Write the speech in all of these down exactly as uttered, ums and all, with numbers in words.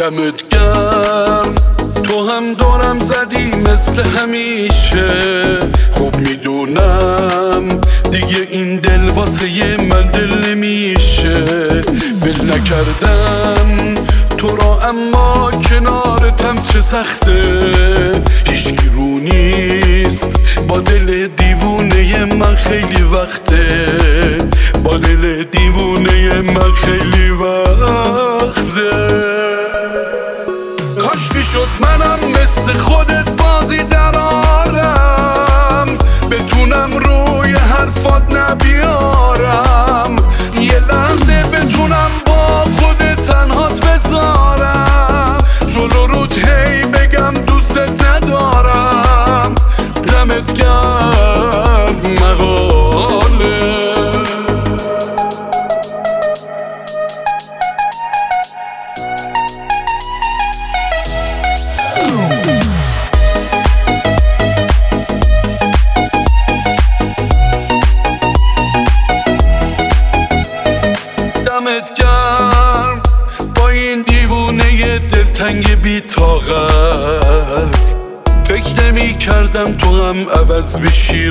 دمت گرم، تو هم دارم زدی مثل همیشه. خوب میدونم دیگه این دل واسه من دل نمیشه. ول نکردم تو را اما کنارتم چه سخته. هیچکی رو نیست با دل دیوونه من خیلی وقته. با دل دیوونه من خیلی وقته. کاش میشد منم مثل خودت بازی درارم، بتونم روی حرفات نبیارم. یه لحظه بتونم با خودت تنهات بذارم، جلو رود هی بگم دوست ندارم. دمت گرم مقاله. دمت گرم با این دیوونه دلتنگ بی طاقت. فکر نمی کردم تو هم عوض بشی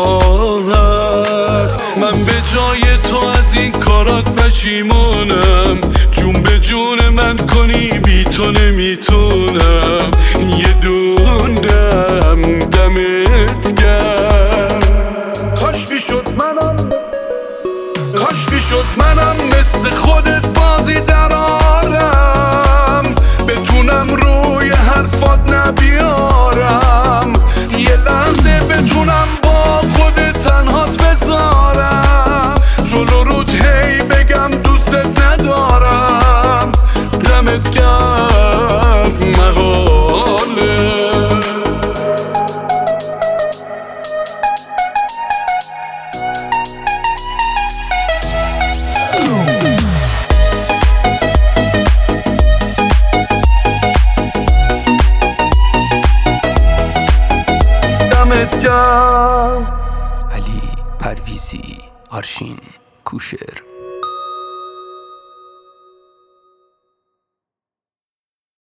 راحت. من به جای تو از این کارات پشیمونم. جون به جون من کنی بی تو نمیتونم. یه دون دم دمت گرم. کاش میشد منم کاش میشد منم مثل خودت بازی درارم، بتونم روی حرفات نبیارم. یه لحظه بتونم با خودت تنهات بذارم، جلو رود هی بگم دوست ندارم. دمت گرم مقاله. علی پرویزی، آرشین کوشر.